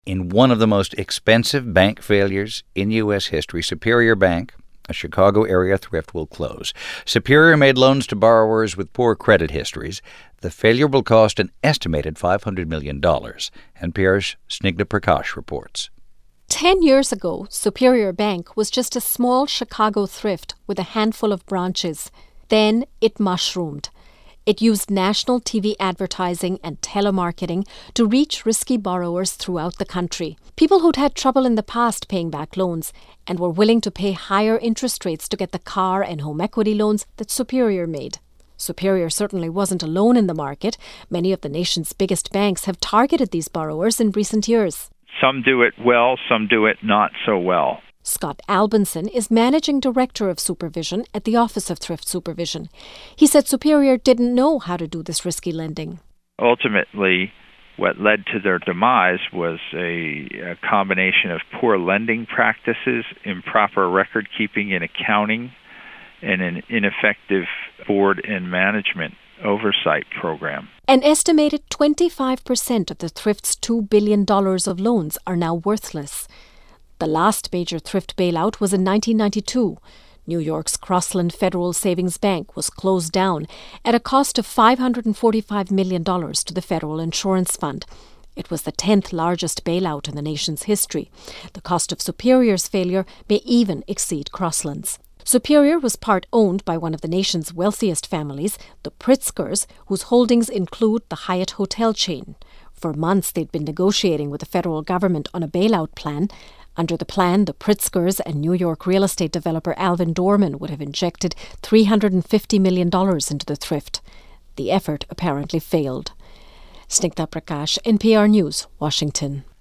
In one of the most expensive bank failures in U.S. history, Superior Bank, a Chicago area thrift, will close. Superior made loans to borrowers with poor credit histories. The failure will cost an estimated $500 million. NPR's Snigdha Prakash reports. 10 years ago, Superior Bank was just a small Chicago thrift with a handful of branches. Then it mushroomed. It used national TV advertising and telemarketing to reach risky borrowers throughout the country. People who'd had trouble in the past paying back loans and were willing to pay higher interest rates to get the car and home equity loans that Superior made. Superior certainly wasn't alone in the market. Many of the nation's biggest banks have targeted these borrowers in recent years. Some do it well, some do it not so well. Scott Albinson is Managing Director of Supervision at the Office of Thrift Supervision. He said Superior didn't know how to do this risky lending. Ultimately, what led to their demise was a combination of poor lending practices, improper record keeping and accounting, and an ineffective board and management oversight program. An estimated 25% of the thrift's $2 billion of loans are now worthless. The last major thrift bailout was in 1992. New York's Crossland Federal Savings Bank was closed down at a cost of $545 million to the Federal Insurance Fund. It was the 10th largest bailout in the nation's history. The cost of Superior's failure may even exceed Crossland's. Superior was part owned by one of the nation's wealthiest families, the Pritzkers, whose holdings include the Hyatt hotel chain. For months, they'd been negotiating with the federal government on a bailout plan. Under the plan, the Pritzkers and New York real estate developer Alvin Dorman would have injected $350 million into the thrift. The effort apparently failed. Snigdha Prakash, NPR News, Washington.